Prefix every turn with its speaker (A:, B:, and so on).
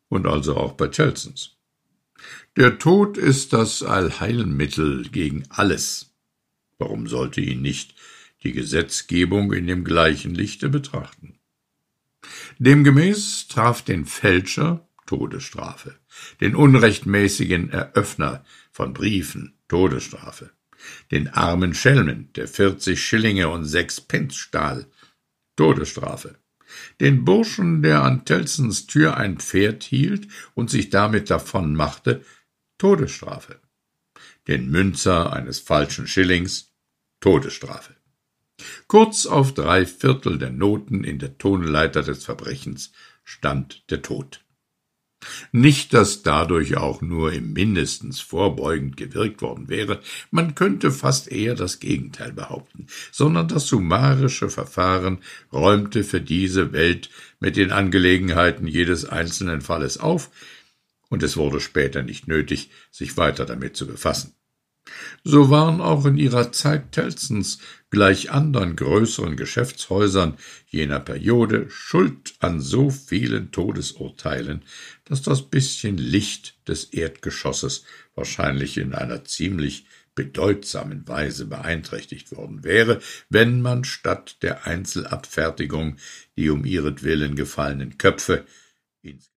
A: und also auch bei Tellsons. Der Tod ist das Allheilmittel gegen alles. Warum sollte ihn nicht die Gesetzgebung in dem gleichen Lichte betrachten? Demgemäß traf den Fälscher Todesstrafe, den unrechtmäßigen Eröffner von Briefen Todesstrafe, den armen Schelmen, der 40 Schillinge und 6 Pence stahl, Todesstrafe, den Burschen, der an Tellsons Tür ein Pferd hielt und sich damit davonmachte, Todesstrafe, den Münzer eines falschen Schillings, Todesstrafe. Kurz auf 3/4 der Noten in der Tonleiter des Verbrechens stand der Tod. Nicht, dass dadurch auch nur im Mindestens vorbeugend gewirkt worden wäre, man könnte fast eher das Gegenteil behaupten, sondern das summarische Verfahren räumte für diese Welt mit den Angelegenheiten jedes einzelnen Falles auf, und es wurde später nicht nötig, sich weiter damit zu befassen. So waren auch in ihrer Zeit Tellsons gleich anderen größeren Geschäftshäusern jener Periode schuld an so vielen Todesurteilen, dass das bisschen Licht des Erdgeschosses wahrscheinlich in einer ziemlich bedeutsamen Weise beeinträchtigt worden wäre, wenn man statt der Einzelabfertigung die um ihretwillen gefallenen Köpfe